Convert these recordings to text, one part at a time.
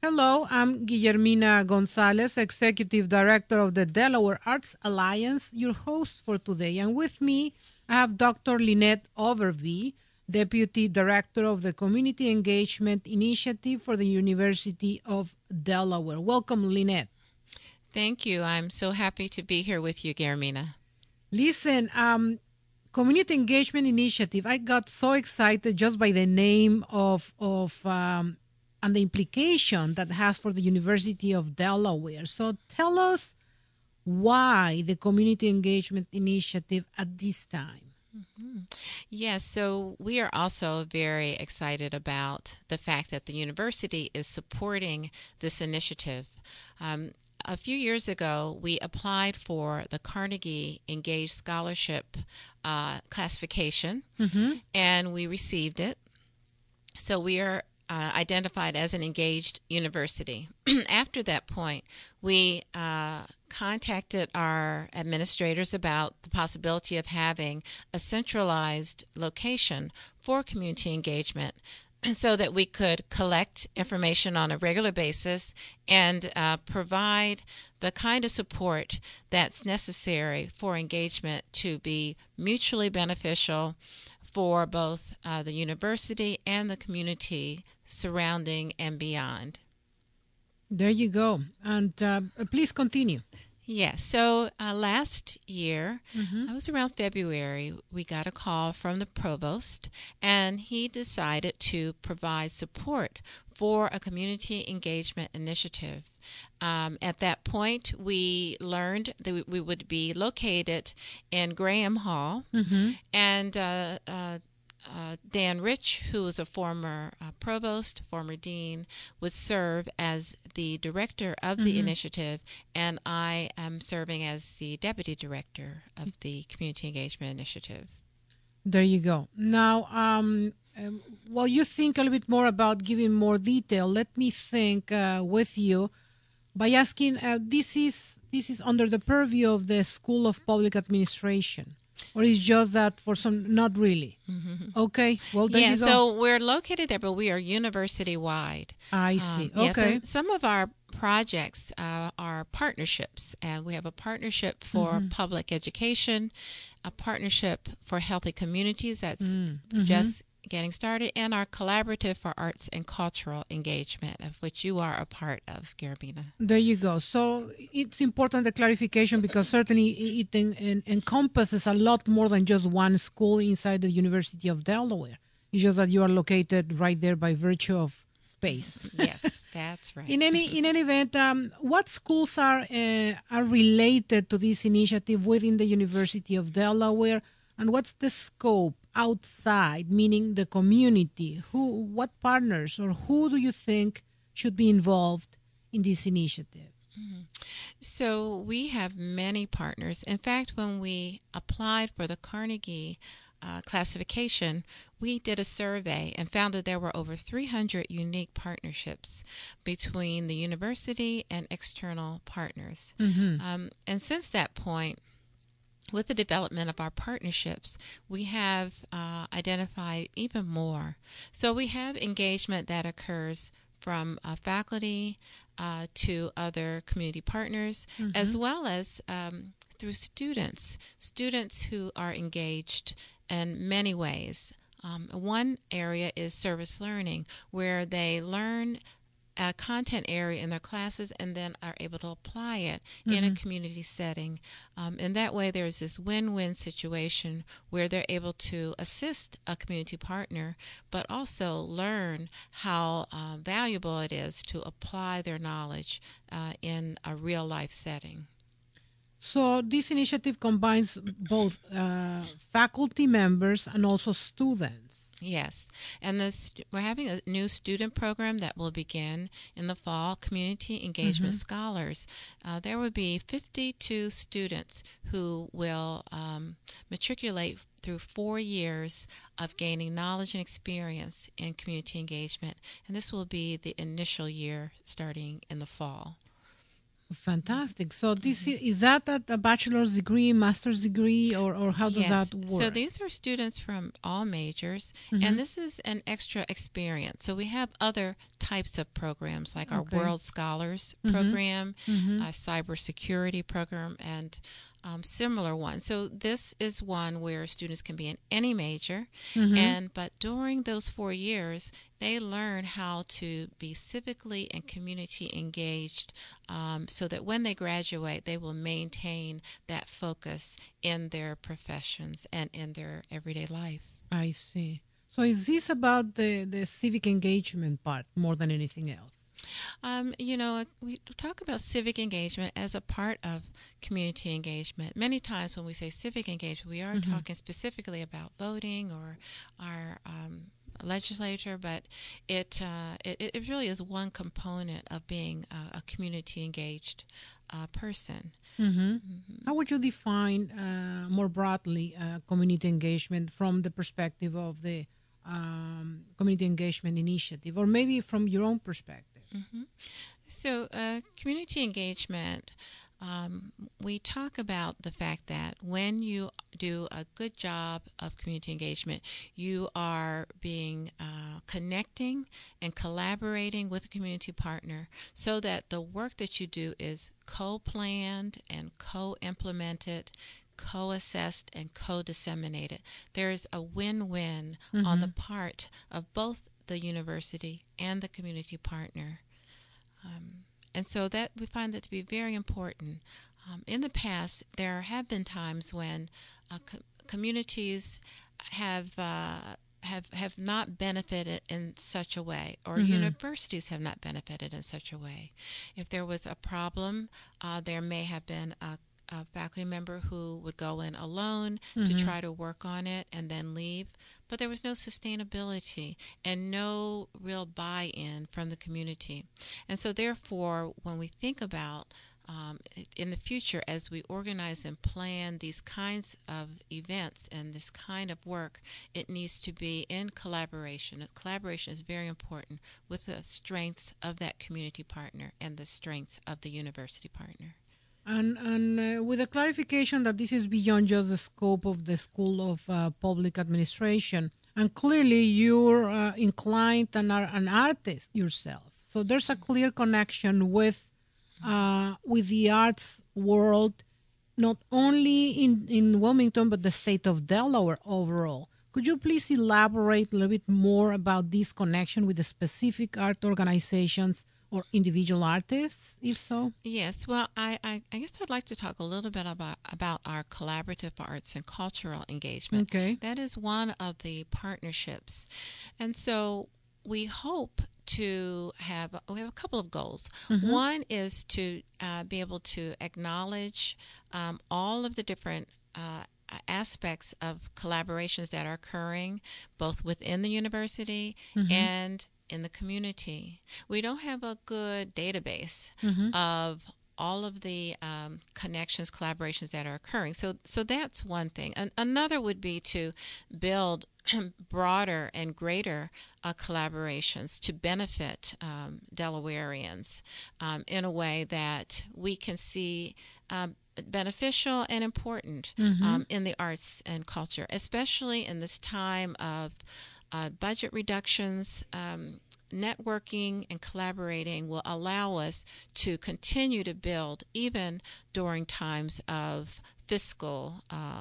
Hello, I'm Guillermina Gonzalez, Executive Director of the Delaware Arts Alliance, your host for today. And with me, I have Dr. Lynette Overby, Deputy Director of the Community Engagement Initiative for the University of Delaware. Welcome, Lynette. Thank you. I'm so happy to be here with you, Guillermina. Listen, Community Engagement Initiative, I got so excited just by the name of and the implication that has for the University of Delaware. So tell us why the Community Engagement Initiative at this time. Yes, so we are also very excited about the fact that the university is supporting this initiative. A few years ago, we applied for the Carnegie Engaged Scholarship classification, and we received it. So we are identified as an engaged university. After that point, we contacted our administrators about the possibility of having a centralized location for community engagement so that we could collect information on a regular basis and provide the kind of support that's necessary for engagement to be mutually beneficial for both the university and the community surrounding and beyond. There you go. And please continue. Yes, so last year, I was around February, we got a call from the provost, and he decided to provide support for a community engagement initiative. At that point, we learned that we would be located in Graham Hall, and Dan Rich, who was a former provost, former dean, would serve as the director of the initiative, and I am serving as the deputy director of the Community Engagement Initiative. There you go. Now, while you think a little bit more about giving more detail, let me think with you by asking, this is under the purview of the School of Public Administration, or is just that for some? Not really. Okay. Well, there Yeah, you go. so we're located there, but we are university wide. I see. Yes, Okay. and some of our projects are partnerships, and we have a partnership for public education, a partnership for healthy communities that's just getting started, and our collaborative for arts and cultural engagement, of which you are a part of, Garabina. There you go. So it's important the clarification because certainly it encompasses a lot more than just one school inside the University of Delaware. It's just that you are located right there by virtue of space. Yes, that's right. In any event, what schools are related to this initiative within the University of Delaware, and what's the scope outside, meaning the community? What partners, or who do you think should be involved in this initiative? So we have many partners. In fact, when we applied for the Carnegie classification, we did a survey and found that there were over 300 unique partnerships between the university and external partners. And since that point, with the development of our partnerships, we have identified even more. So we have engagement that occurs from faculty to other community partners, as well as through students who are engaged in many ways. One area is service learning, where they learn a content area in their classes and then are able to apply it in a community setting. In that way, there's this win-win situation where they're able to assist a community partner, but also learn how valuable it is to apply their knowledge in a real-life setting. So this initiative combines both faculty members and also students. Yes, and we're having a new student program that will begin in the fall, Community Engagement Scholars. There will be 52 students who will matriculate through 4 years of gaining knowledge and experience in community engagement, and this will be the initial year starting in the fall. Fantastic. So is that at a bachelor's degree, master's degree, or how does Yes. that So work? these are students from all majors, Mm-hmm. and this is an extra experience. So we have other types of programs like our Okay. World Scholars Mm-hmm. program, Mm-hmm. cybersecurity program, and similar ones. So this is one where students can be in any major, Mm-hmm. and but during those 4 years, they learn how to be civically and community engaged, so that when they graduate, they will maintain that focus in their professions and in their everyday life. I see. So is this about the civic engagement part more than anything else? We talk about civic engagement as a part of community engagement. Many times when we say civic engagement, we are Mm-hmm. talking specifically about voting or our legislature, but it really is one component of being a community engaged person. Mm-hmm. Mm-hmm. How would you define more broadly community engagement from the perspective of the community engagement initiative, or maybe from your own perspective? Mm-hmm. So, community engagement, we talk about the fact that when you do a good job of community engagement, you are being connecting and collaborating with a community partner so that the work that you do is co-planned and co-implemented, co-assessed and co-disseminated. There's a win-win on the Mm-hmm. part of both the university and the community partner. Um, and so that we find that to be very important. In the past, there have been times when communities have have not benefited in such a way, or Mm-hmm. universities have not benefited in such a way. If there was a problem, there may have been a faculty member who would go in alone to Mm-hmm. try to work on it and then leave, but there was no sustainability and no real buy-in from the community. And so therefore, when we think about in the future, as we organize and plan these kinds of events and this kind of work, it needs to be in collaboration. Collaboration is very important with the strengths of that community partner and the strengths of the university partner. And with a clarification that this is beyond just the scope of the School of Public Administration, and clearly you're inclined and are an artist yourself, so there's a clear connection with the arts world, not only in Wilmington but the state of Delaware overall. Could you please elaborate a little bit more about this connection with the specific art organizations or individual artists, if so? Yes, well, I guess I'd like to talk a little bit about our collaborative arts and cultural engagement. Okay. That is one of the partnerships. And so we hope we have a couple of goals. Mm-hmm. One is to be able to acknowledge all of the different aspects of collaborations that are occurring both within the university Mm-hmm. and in the community. We don't have a good database Mm-hmm. of all of the connections, collaborations that are occurring. So that's one thing. Another would be to build broader and greater collaborations to benefit Delawareans in a way that we can see beneficial and important Mm-hmm. in the arts and culture, especially in this time of budget reductions. Networking and collaborating will allow us to continue to build even during times of fiscal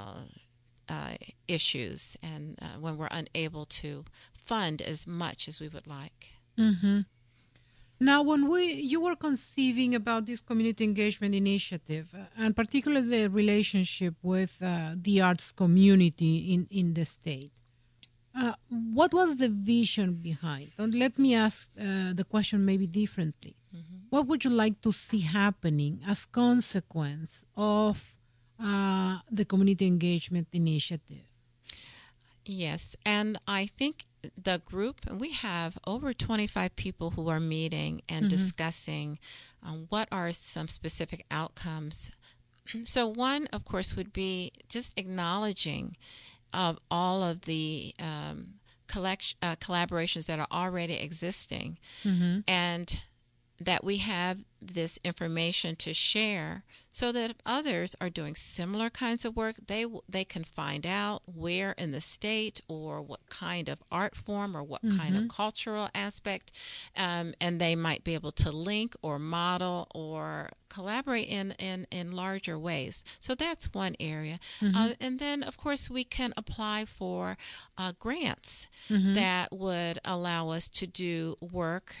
issues and when we're unable to fund as much as we would like. Mm-hmm. Now, when you were conceiving about this community engagement initiative, and particularly the relationship with the arts community in the state, what was the vision behind? And let me ask the question maybe differently. Mm-hmm. What would you like to see happening as consequence of the community engagement initiative? Yes, and I think the group, and we have over 25 people who are meeting and Mm-hmm. discussing what are some specific outcomes. So one, of course, would be just acknowledging of all of the collaborations that are already existing Mm-hmm. and that we have this information to share so that if others are doing similar kinds of work, they can find out where in the state or what kind of art form or what kind of cultural aspect, and they might be able to link or model or collaborate in larger ways. So that's one area. And then, of course, we can apply for grants that would allow us to do work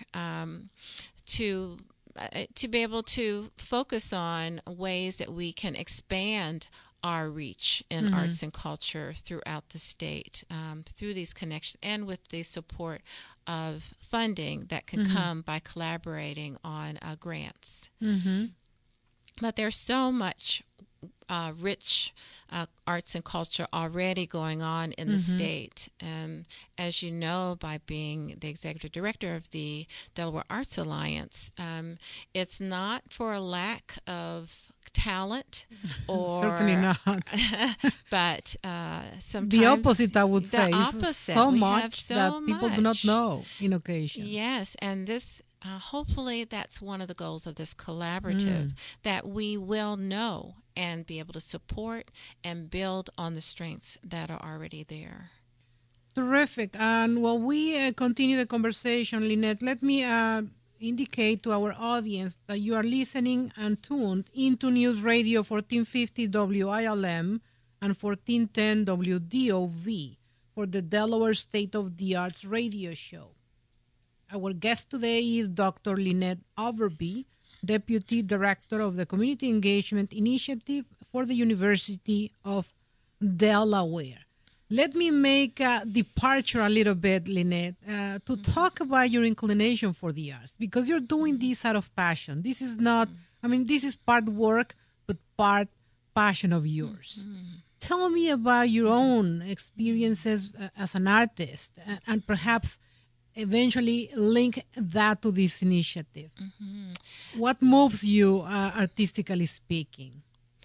to be able to focus on ways that we can expand our reach in arts and culture throughout the state through these connections and with the support of funding that can come by collaborating on grants. But there's so much rich arts and culture already going on in the state. As you know, by being the executive director of the Delaware Arts Alliance, it's not for a lack of talent or certainly not. But sometimes the opposite, I would say. The opposite. So we much have so that people much. do not know in occasions. Yes, and this hopefully that's one of the goals of this collaborative, that we will know and be able to support and build on the strengths that are already there. Terrific. And while we continue the conversation, Lynette, let me indicate to our audience that you are listening and tuned into News Radio 1450 WILM and 1410 WDOV for the Delaware State of the Arts radio show. Our guest today is Dr. Lynette Overby, Deputy Director of the Community Engagement Initiative for the University of Delaware. Let me make a departure a little bit, Lynette, to talk about your inclination for the arts, because you're doing this out of passion. This is not, this is part work, but part passion of yours. Tell me about your own experiences as an artist and perhaps eventually link that to this initiative. What moves you artistically speaking?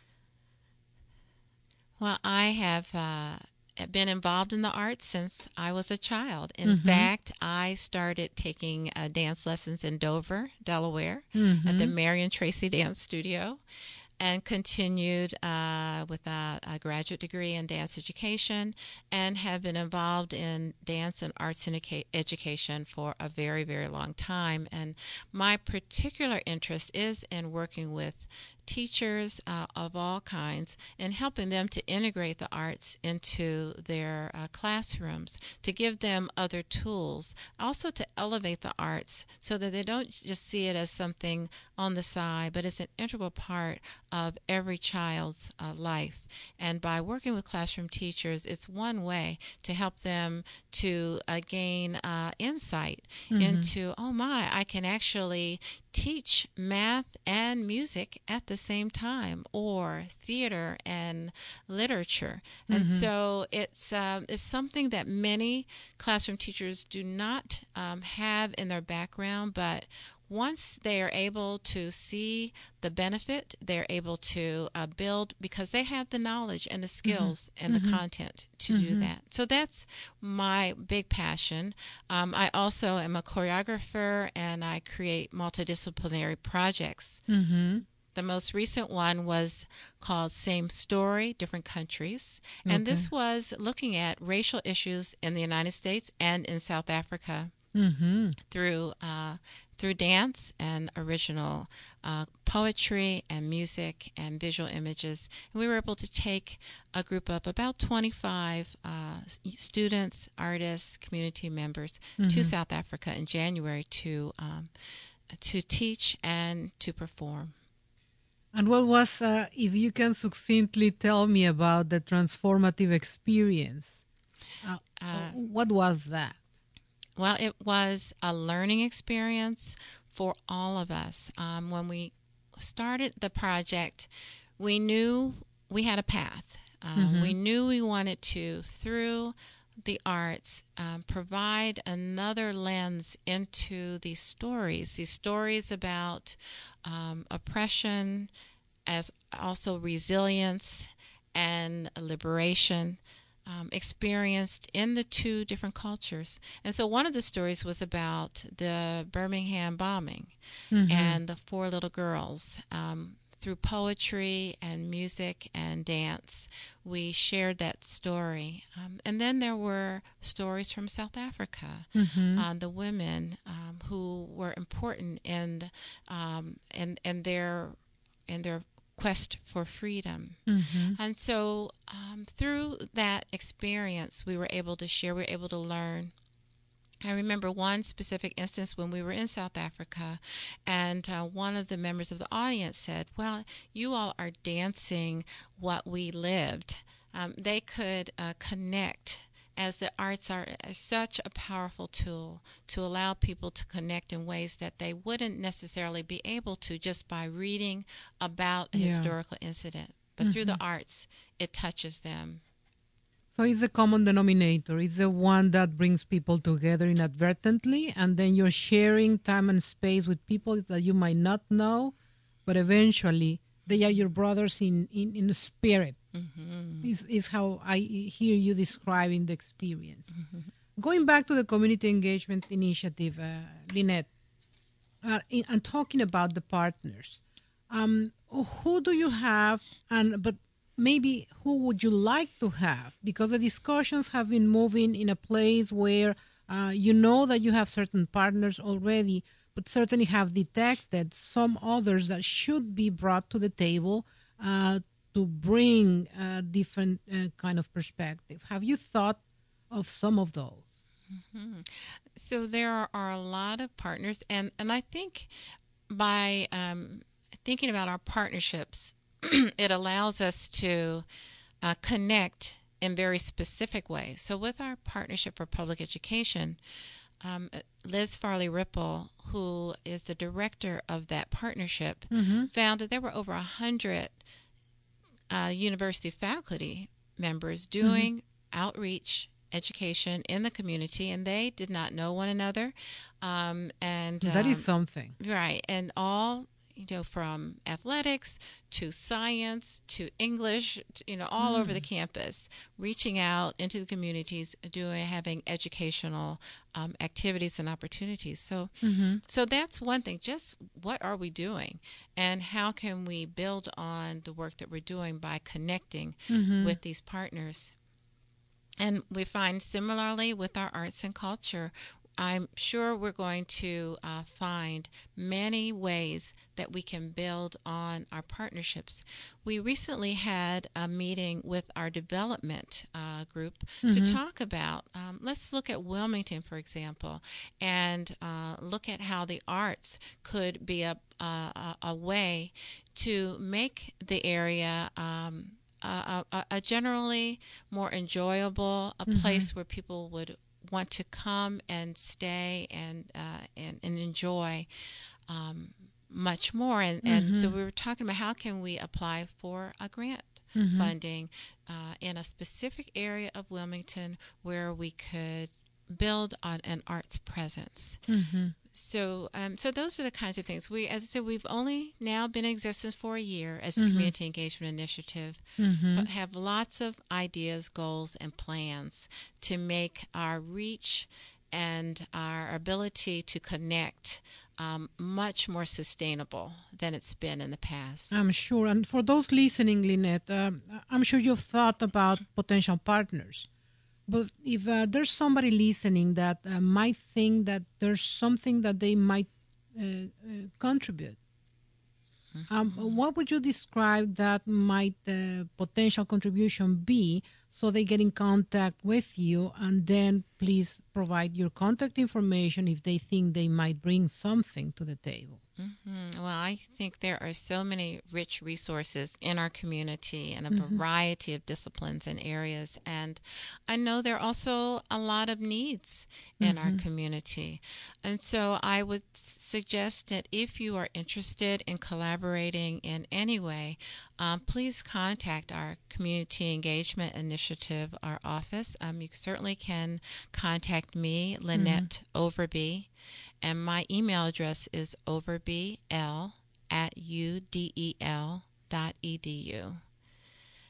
Well, I have been involved in the arts since I was a child. In fact, I started taking dance lessons in Dover, Delaware, at the Marion Tracy Dance Studio, and continued with a graduate degree in dance education, and have been involved in dance and arts education for a very, very long time. And my particular interest is in working with teachers of all kinds and helping them to integrate the arts into their classrooms, to give them other tools, also to elevate the arts so that they don't just see it as something on the side, but it's an integral part of every child's life. And by working with classroom teachers, it's one way to help them to gain insight into, oh my, I can actually teach math and music at the same time, or theater and literature. And so it's something that many classroom teachers do not have in their background, but once they are able to see the benefit, they're able to build, because they have the knowledge and the skills and the content to do that. So that's my big passion. I also am a choreographer, and I create multidisciplinary projects. The most recent one was called Same Story, Different Countries. And this was looking at racial issues in the United States and in South Africa through dance and original poetry and music and visual images. And we were able to take a group of about 25 students, artists, community members to South Africa in January to teach and to perform. And what was, if you can succinctly tell me about the transformative experience, what was that? Well, it was a learning experience for all of us. When we started the project, we knew we had a path. We knew we wanted to, through the arts, provide another lens into these stories about oppression, as also resilience and liberation, experienced in the two different cultures. And so one of the stories was about the Birmingham bombing and the four little girls. Through poetry and music and dance, we shared that story. And then there were stories from South Africa, the women who were important in their quest for freedom. And so through that experience, we were able to share, we were able to learn. I remember one specific instance when we were in South Africa, and one of the members of the audience said, well, you all are dancing what we lived. They could connect, as the arts are such a powerful tool to allow people to connect in ways that they wouldn't necessarily be able to just by reading about a historical incident. But through the arts, it touches them. So it's a common denominator. It's the one that brings people together inadvertently, and then you're sharing time and space with people that you might not know, but eventually they are your brothers in the spirit. Is how I hear you describing the experience. Going back to the community engagement initiative, Lynette, and talking about the partners, who do you have, but maybe who would you like to have? Because the discussions have been moving in a place where you know that you have certain partners already, but certainly have detected some others that should be brought to the table to bring a different kind of perspective. Have you thought of some of those? So there are a lot of partners, and I think by thinking about our partnerships, it allows us to connect in very specific ways. So with our Partnership for Public Education, Liz Farley Ripple, who is the director of that partnership, found that there were over 100 university faculty members doing outreach education in the community, and they did not know one another. And that is something. Right. And all, from athletics to science to English, all over the campus, reaching out into the communities, having educational activities and opportunities. So, so that's one thing. Just what are we doing, and how can we build on the work that we're doing by connecting with these partners? And we find similarly with our arts and culture, I'm sure we're going to find many ways that we can build on our partnerships. We recently had a meeting with our development group to talk about, let's look at Wilmington, for example, and look at how the arts could be a way to make the area a generally more enjoyable, a place where people would want to come and stay and enjoy much more. And so we were talking about how can we apply for a grant funding in a specific area of Wilmington where we could build on an arts presence. So those are the kinds of things. As I said, we've only now been in existence for a year as a community engagement initiative, but have lots of ideas, goals, and plans to make our reach and our ability to connect much more sustainable than it's been in the past. I'm sure. And for those listening, Lynette, I'm sure you've thought about potential partners. But if there's somebody listening that might think that there's something that they might contribute, what would you describe that might potential contribution be, so they get in contact with you, and then please provide your contact information if they think they might bring something to the table? Well, I think there are so many rich resources in our community and a variety of disciplines and areas. And I know there are also a lot of needs in our community. And so I would suggest that if you are interested in collaborating in any way, please contact our Community Engagement Initiative, our office. You certainly can contact me, Lynette Overby. And my email address is overbl@udel.edu.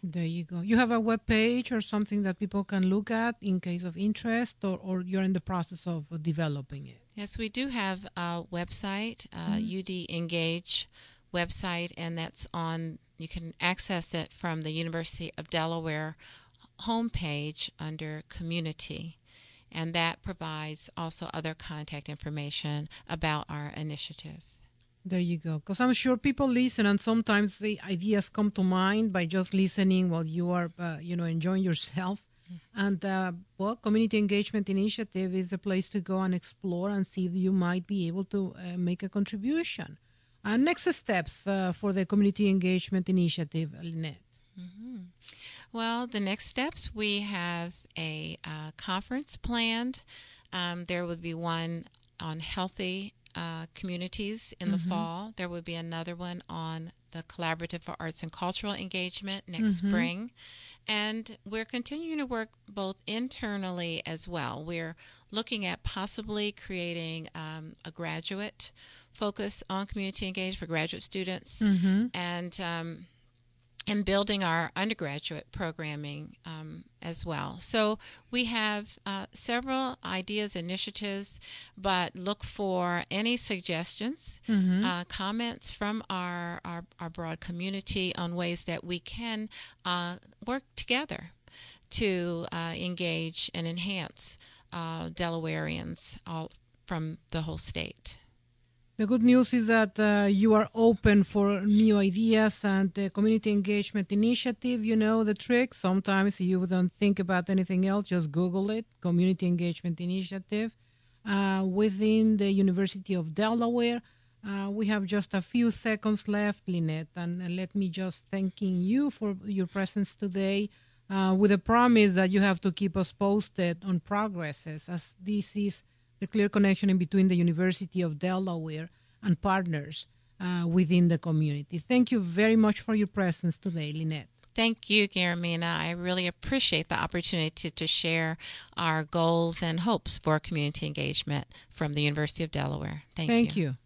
There you go. You have a web page or something that people can look at in case of interest, or you're in the process of developing it? Yes, we do have a website, UD Engage website, and that's on, you can access it from the University of Delaware homepage under Community. And that provides also other contact information about our initiative. There you go. Because I'm sure people listen, and sometimes the ideas come to mind by just listening while you are, enjoying yourself. And, Community Engagement Initiative is a place to go and explore and see if you might be able to make a contribution. Next steps for the Community Engagement Initiative, Lynette. Mm-hmm. Well, the next steps, we have a conference planned. There would be one on healthy communities in the fall. There would be another one on the Collaborative for Arts and Cultural Engagement next spring. And we're continuing to work both internally as well. We're looking at possibly creating a graduate focus on community engagement for graduate students, and building our undergraduate programming as well. So we have several ideas, initiatives, but look for any suggestions, comments from our broad community on ways that we can work together to engage and enhance Delawareans all from the whole state. The good news is that you are open for new ideas, and the Community Engagement Initiative, you know the trick. Sometimes you don't think about anything else, just Google it, Community Engagement Initiative. Within the University of Delaware, we have just a few seconds left, Lynette, and let me just thanking you for your presence today, with a promise that you have to keep us posted on progresses, as this is the clear connection in between the University of Delaware and partners within the community. Thank you very much for your presence today, Lynette. Thank you, Guillermina. I really appreciate the opportunity to share our goals and hopes for community engagement from the University of Delaware. Thank you. Thank you.